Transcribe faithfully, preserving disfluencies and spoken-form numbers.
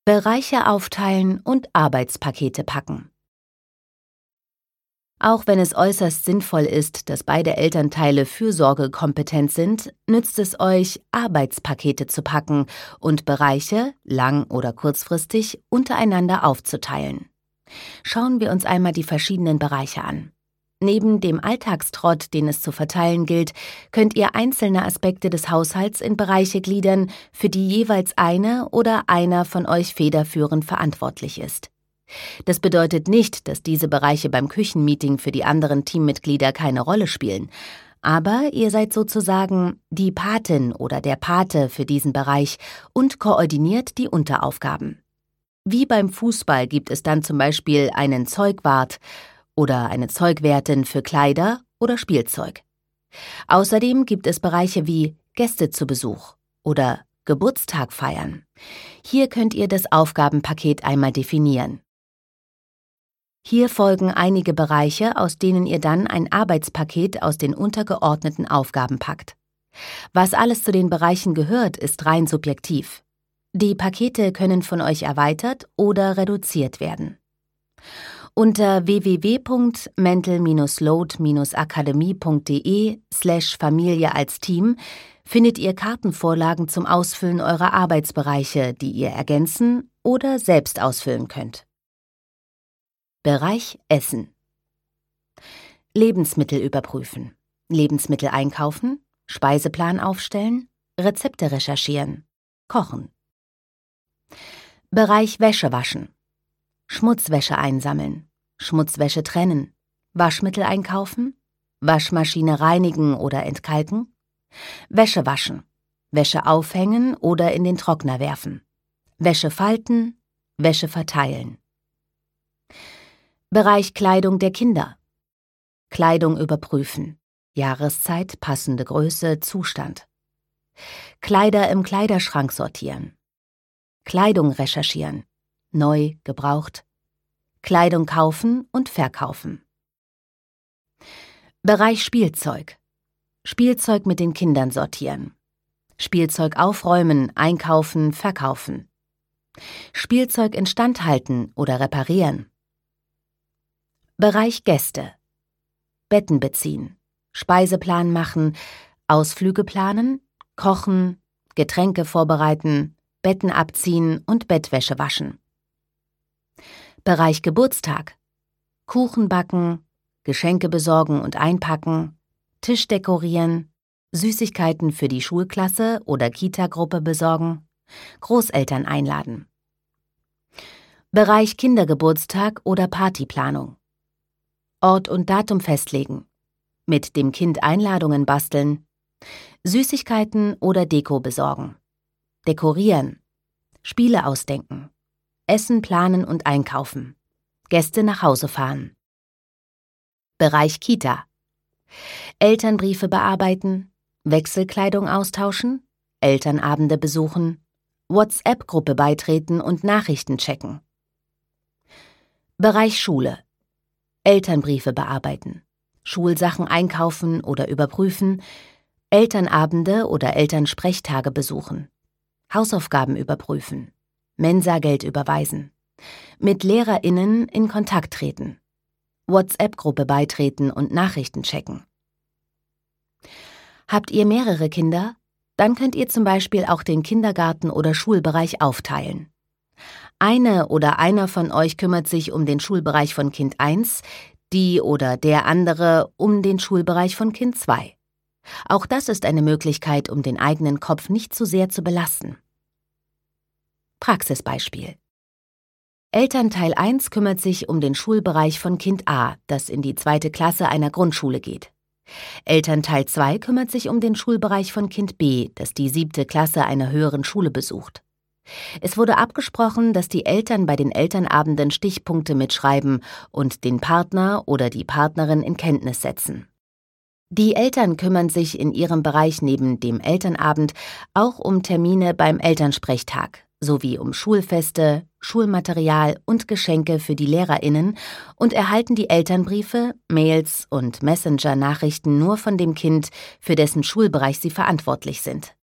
Bereiche aufteilen und Arbeitspakete packen. Auch wenn es äußerst sinnvoll ist, dass beide Elternteile fürsorgekompetent sind, nützt es euch, Arbeitspakete zu packen und Bereiche, lang- oder kurzfristig, untereinander aufzuteilen. Schauen wir uns einmal die verschiedenen Bereiche an. Neben dem Alltagstrott, den es zu verteilen gilt, könnt ihr einzelne Aspekte des Haushalts in Bereiche gliedern, für die jeweils eine oder einer von euch federführend verantwortlich ist. Das bedeutet nicht, dass diese Bereiche beim Küchenmeeting für die anderen Teammitglieder keine Rolle spielen, aber ihr seid sozusagen die Patin oder der Pate für diesen Bereich und koordiniert die Unteraufgaben. Wie beim Fußball gibt es dann zum Beispiel einen Zeugwart oder eine Zeugwärtin für Kleider oder Spielzeug. Außerdem gibt es Bereiche wie Gäste zu Besuch oder Geburtstag feiern. Hier könnt ihr das Aufgabenpaket einmal definieren. Hier folgen einige Bereiche, aus denen ihr dann ein Arbeitspaket aus den untergeordneten Aufgaben packt. Was alles zu den Bereichen gehört, ist rein subjektiv. Die Pakete können von euch erweitert oder reduziert werden. Unter w w w punkt mental load akademie punkt de slash Familie als Team findet ihr Kartenvorlagen zum Ausfüllen eurer Arbeitsbereiche, die ihr ergänzen oder selbst ausfüllen könnt. Bereich Essen. Lebensmittel überprüfen, Lebensmittel einkaufen, Speiseplan aufstellen, Rezepte recherchieren, kochen. Bereich Wäsche waschen. Schmutzwäsche einsammeln, Schmutzwäsche trennen, Waschmittel einkaufen, Waschmaschine reinigen oder entkalken, Wäsche waschen, Wäsche aufhängen oder in den Trockner werfen, Wäsche falten, Wäsche verteilen. Bereich Kleidung der Kinder. Kleidung überprüfen, Jahreszeit, passende Größe, Zustand. Kleider im Kleiderschrank sortieren. Kleidung recherchieren, neu, gebraucht. Kleidung kaufen und verkaufen. Bereich Spielzeug. Spielzeug mit den Kindern sortieren. Spielzeug aufräumen, einkaufen, verkaufen. Spielzeug instand halten oder reparieren. Bereich Gäste. Betten beziehen, Speiseplan machen, Ausflüge planen, kochen, Getränke vorbereiten, Betten abziehen und Bettwäsche waschen. Bereich Geburtstag. Kuchen backen, Geschenke besorgen und einpacken, Tisch dekorieren, Süßigkeiten für die Schulklasse oder Kita-Gruppe besorgen, Großeltern einladen. Bereich Kindergeburtstag oder Partyplanung. Ort und Datum festlegen, mit dem Kind Einladungen basteln, Süßigkeiten oder Deko besorgen, dekorieren, Spiele ausdenken, Essen planen und einkaufen, Gäste nach Hause fahren. Bereich Kita. Elternbriefe bearbeiten, Wechselkleidung austauschen, Elternabende besuchen, WhatsApp-Gruppe beitreten und Nachrichten checken. Bereich Schule. Elternbriefe bearbeiten, Schulsachen einkaufen oder überprüfen, Elternabende oder Elternsprechtage besuchen, Hausaufgaben überprüfen, Mensageld überweisen, mit LehrerInnen in Kontakt treten, WhatsApp-Gruppe beitreten und Nachrichten checken. Habt ihr mehrere Kinder? Dann könnt ihr zum Beispiel auch den Kindergarten- oder Schulbereich aufteilen. Eine oder einer von euch kümmert sich um den Schulbereich von Kind eins, die oder der andere um den Schulbereich von Kind zwei. Auch das ist eine Möglichkeit, um den eigenen Kopf nicht zu sehr zu belasten. Praxisbeispiel. Elternteil eins kümmert sich um den Schulbereich von Kind A, das in die zweite Klasse einer Grundschule geht. Elternteil zwei kümmert sich um den Schulbereich von Kind B, das die siebte Klasse einer höheren Schule besucht. Es wurde abgesprochen, dass die Eltern bei den Elternabenden Stichpunkte mitschreiben und den Partner oder die Partnerin in Kenntnis setzen. Die Eltern kümmern sich in ihrem Bereich neben dem Elternabend auch um Termine beim Elternsprechtag sowie um Schulfeste, Schulmaterial und Geschenke für die LehrerInnen und erhalten die Elternbriefe, Mails und Messenger-Nachrichten nur von dem Kind, für dessen Schulbereich sie verantwortlich sind.